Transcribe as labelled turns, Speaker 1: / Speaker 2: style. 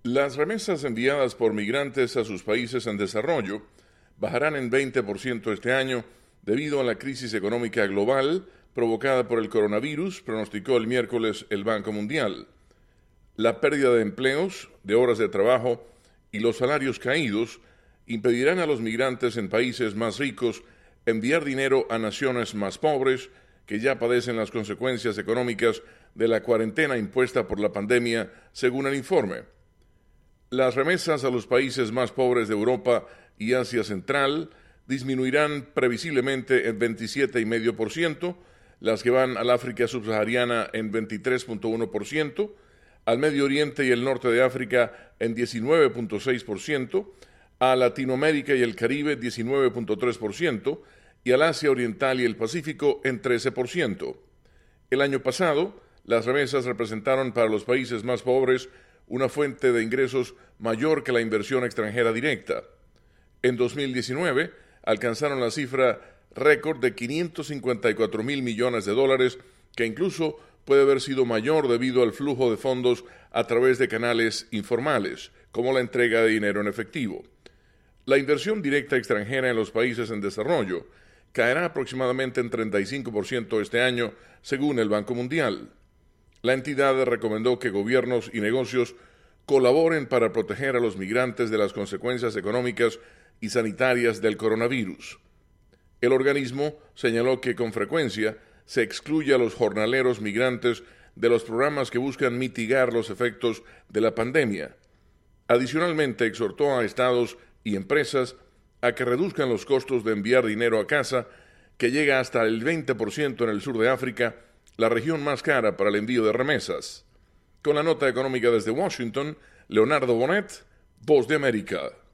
Speaker 1: Las remesas enviadas por migrantes a sus países en desarrollo bajarán en 20% este año debido a la crisis económica global provocada por el coronavirus, pronosticó el miércoles el Banco Mundial. La pérdida de empleos, de horas de trabajo y los salarios caídos impedirán a los migrantes en países más ricos enviar dinero a naciones más pobres que ya padecen las consecuencias económicas de la cuarentena impuesta por la pandemia, según el informe. Las remesas a los países más pobres de Europa y Asia Central disminuirán previsiblemente en 27,5%, las que van al África subsahariana en 23,1%, al Medio Oriente y el norte de África en 19,6%, a Latinoamérica y el Caribe 19,3% y al Asia Oriental y el Pacífico en 13%. El año pasado, las remesas representaron para los países más pobres una fuente de ingresos mayor que la inversión extranjera directa. En 2019 alcanzaron la cifra récord de 554 mil millones de dólares, que incluso puede haber sido mayor debido al flujo de fondos a través de canales informales, como la entrega de dinero en efectivo. La inversión directa extranjera en los países en desarrollo caerá aproximadamente en 35% este año, según el Banco Mundial. La entidad recomendó que gobiernos y negocios colaboren para proteger a los migrantes de las consecuencias económicas y sanitarias del coronavirus. El organismo señaló que con frecuencia se excluye a los jornaleros migrantes de los programas que buscan mitigar los efectos de la pandemia. Adicionalmente, exhortó a estados y empresas a que reduzcan los costos de enviar dinero a casa, que llega hasta el 20% en el sur de África, la región más cara para el envío de remesas. Con la nota económica desde Washington, Leonardo Bonet, Voz de América.